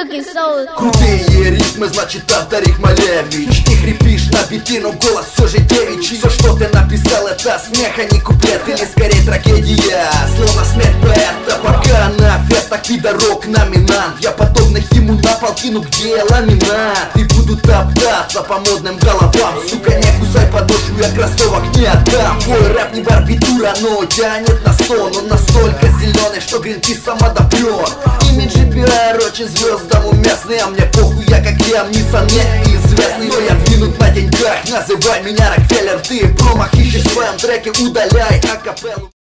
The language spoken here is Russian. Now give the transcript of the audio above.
fucking soul. Крутые ритмы, значит авторик Малевич. Ты хрипишь на биты, но голос все же девичий. Все, что ты написал, это смех, а не куплет. Или скорее трагедия, словно смерть поэта. Пока на фестах пидорок номинант. Я подобных ему на пол кину, где ламинат. И буду топтаться по модным головам. Сука, не кусай подошву, я кроссовок не отдам. Мой рэп не барбитура, но тянет на сон. Он настолько зеленый, что Гринпис сама допрет. Имиджи пиар очень звездам уместный. А мне похуй, я как Лиам Нисон неизвестный. Но я двинут на деньгах, называй меня Рокфеллер. Ты промах ищешь в своем треке, удаляй акапеллу.